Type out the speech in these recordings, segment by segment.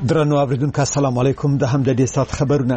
درنو اوریدونکو السلام علیکم. د هم د دې سات خبرونه.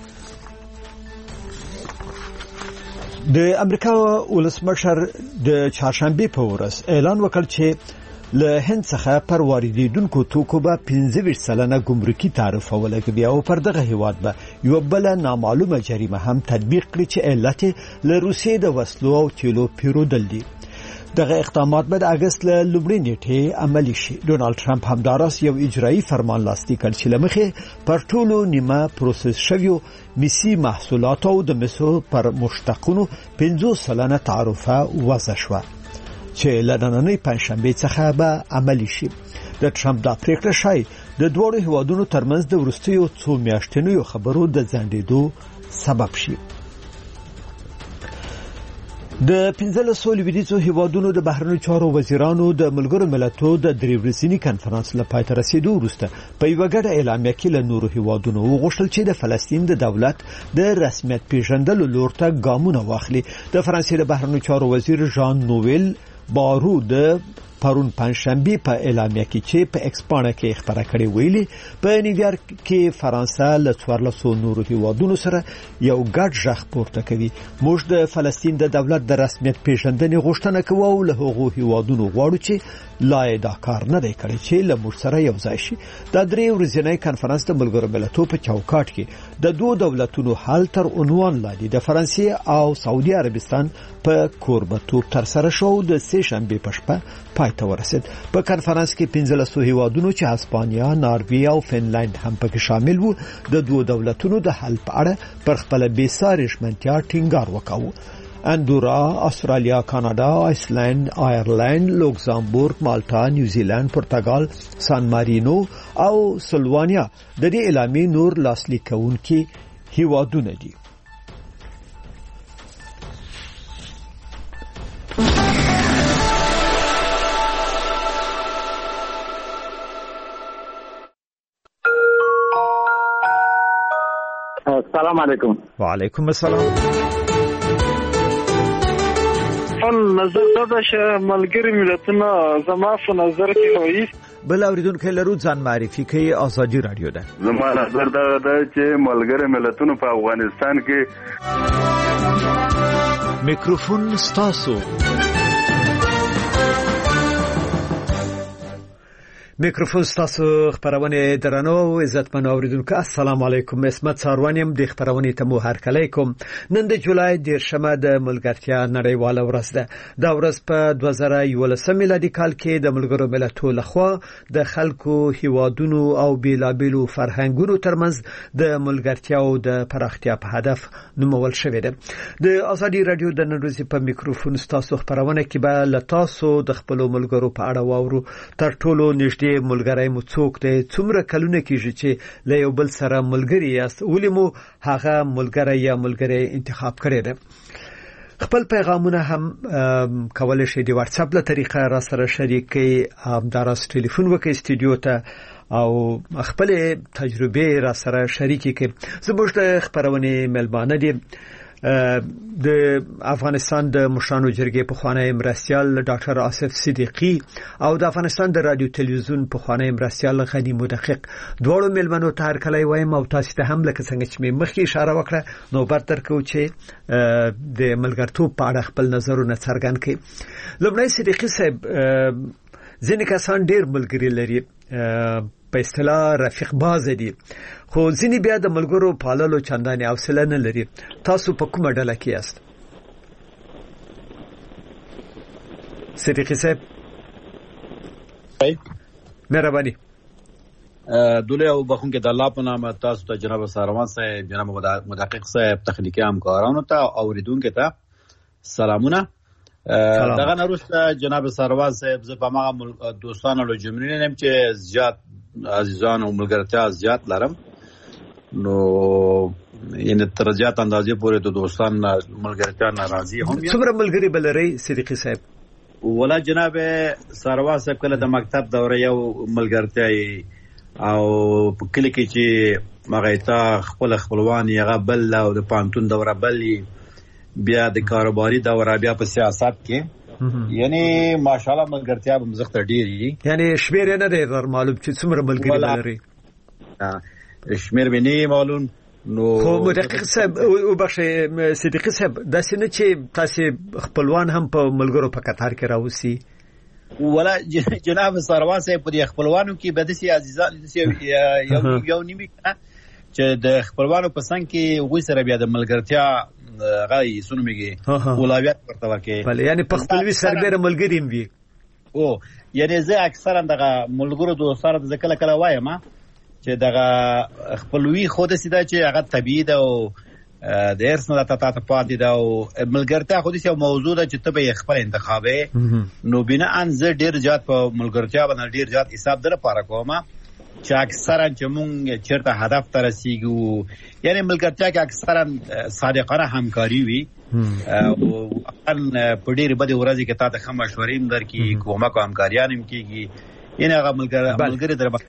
د امریکا ولسمشر د چهارشنبه په ورځ اعلان وکړ چې له هند څخه پر واردېدونکو توکو به 15% ګمرکي تعرفه ولګوي او پر دغه هیواد به یو بل نامعلومه جریمه هم تطبیق کړي چې علت له روسیې د وسلو او تیلو پیرودل دي. دغه اقدامات به د اگست له لومړۍ نیټې عملي شي. ډونالد ټرمپ همداراس یو اجرایي فرمان لاسلیک کړ چې لمخې پر ټولو نیمه پروسس شویو میسي محصولاتو او د مسو پر مشتقونو 15% تعرفه وضع شوه چې لدننۍ پنځشنبه څخه به عملي شي. د ټرمپ د پریکړه شای د دوه هیوادونو ترمنځ د ورستیو څو میاشتنیو خبرو د ځنډېدو سبب شي. د 15 لویدیځو هیوادونو د بهرنیو چارو وزیرانو د ملګرو ملتونو د درې ورځني کنفرانس لپاره تر رسیدو وروسته په یو ګډه اعلامیه کې له نورو هیوادونو وغوښتل چې د فلسطین د دولت د رسمیت پیژندلو لور ته ګامونه واخلي. د فرانسې د بهرنیو چارو وزیر ژان نوویل بارو د پرون پنځشنبه په اعلامیه کې چې په ایکسپانه کې خبره کړې ویلي په نیویارک کې فرانسه له 1400 نورو هیوادونو سره یو ګډ ژغ پورته کوي. موږ د فلسطین د دولت د رسمیت پیژندنې غوښتنه کوو او له هغو هیوادونو غواړو چې لا دا کار نه دی کړی چې له موږ سره یو ځای شي. د درې ورځنی کنفرانس د ملګرو ملتونو په چوکاټ کې د دوه دولتونو حل تر عنوان لاندې د فرانسې او سعودي عربستان په کوربتوب تر سره شو. د سه شنبه په شپه پای ته ورسید. په کنفرانس کې 15 هیوادونو چې هسپانیا، ناروې او فنلند هم پکې شامل وو د دوه دولتونو د حل په اړه پر خپل بې ساري ژمنتیا ټینګار وکاوه. اندورا، استرالیا، کاناډا، آیسلند، آیرلند، لوکزامبورګ، مالټا، نیوزیلند، پرتګال، سان مارینو او سلوانیا د دې اعلامیې نور لاسلیک کوونکي هیوادونه دي. السلام علیکم. وعلیکم السلام. نظر دا چې ملګری ملتونه زما په نظر کې وایي بل اوریدونکو لرو ځان معرفي کوي. ازادي رادیو ده. زما نظر دا چې ملګری ملتونه په افغانستان کې میکروفون ستاسو. میکروفون ستاسو خبرونه درنو عزتمن اوریدونکو السلام علیکم. اسمت ساروانیم د خبرونه ته مو هرکلی کوم. نن د جولای 10مه د ملګرتیا نړیواله ورځ ده. دا ورځ په 2011 میلادي کال کې د ملګرو ملتونو لخوا د خلکو هیوادونو او بیلابیلو فرهنګونو ترمنځ د ملګرتیا او د پراختیا په هدف نومول شوې ده. د ازادي رادیو د نن ورځې په میکروفون ستاسو خبرونه کې به لتاسو د خپل ملګرو په اړه واورو. تر ټولو نږدې ملګری مو څوک دی؟ څومره کلونه کېږي چې له یو بل سره ملګری یاست؟ ولې مو هغه ملګری یا ملګری انتخاب کړی دی؟ خپل پیغامونه هم کولای شئ د واتس اپ له طریقه را سره شریک کړئ. همداراز ټلیفون وکړئ استودیو ته او خپل تجربه را سره شریک کړئ. زموږ د خبرونه ملبانه دي د افغانستان د مشرانو جرګې پخوانی مرستیال ډاکټر آصف صدیقی او د افغانستان د رادیو تلویزیون پخوانی مرستیال غنی مدقق دواړو ملمنو ته هرکلی وایم او تاسو ته هم لکه څنګه چې مخکې اشاره وکړه نوبت درکو چې د ملګرتوب په اړه خپل نظرونه څرګند کړي. لومړی صدیقی صاحب، ځینې کسان ډېر ملګري لري، په اصطلاح رفیق باز دي، خو ځینې بیا د ملګرو پاللو چندانې حوصله نه لري. تاسو په کومه ډله کې یاست؟ صدیقی صاحب مهرباني. دوله او بخون کې د الله په نامه تاسو ته جناب ساروان صاحب، جناب مدقق صاحب، تخنیکی همکارانو ته او اوریدونکو ته سلامونه. دغه نوروسته جناب ساروان صاحب زه په ما دوستانو له جملې نیم چې زیات عزیزان او ملګرتیا زیات لرم، نو یعنی تر زیات اندازې پورې د دوستان ملګرتیا ناراضي هم. څومره ملګری بلري صدیقی صاحب؟ ولا جناب ساروان صاحب کله د مکتب دوره یو ملګرتیا او په کله کې چې مغایتا خپلوان یې بل او د پانتون دوره بل بیا د کاروباري دوره بیا په سیاست کې یعنی ماشاءالله ملګرتیا به مزخت ډیری، یعنی شمیر نه دی معلوم چې څومره ملګری لري. شمیر بنی معلوم نو خو مدقق صاحب او بخښه صدیقي صاحب دا څنګه چې تاسو خپلوان هم په ملګرو په قطار کې راوسی ولا جناب ساروان صاحب په خپلوانو کې بدسي عزیزان یو نیمه چې د خپلوانو په څنګه کې وګړي سره بیا د ملګرتیا غي سنومږي اولویت ورته ورکړي بل یعنی په خپلوي سربېره ملګریم وي او یعنی زه اکثرا دغه ملګرو دوستانو د کله کله وایم چې دغه خپلوي خود سیده چې هغه طبيعي ده او د ارث نه ته پاتې ده او ملګرتیا خو دې یو موضوع ده چې ته به خپل انتخابې نو بنا ان زه ډیر زیات په ملګرتیا باندې ډیر زیات حساب در پاره کوم چې اکثرا چې مونږ چیرته هدف ته رسیږو یعنی ملګرتیا کې اکثرا صادقانه همکاري وي او ان په ډیر بده ورځي کې تاسو خمه مشورې درکې کومه همکاریان هم کیږي یعنی هغه ملګری در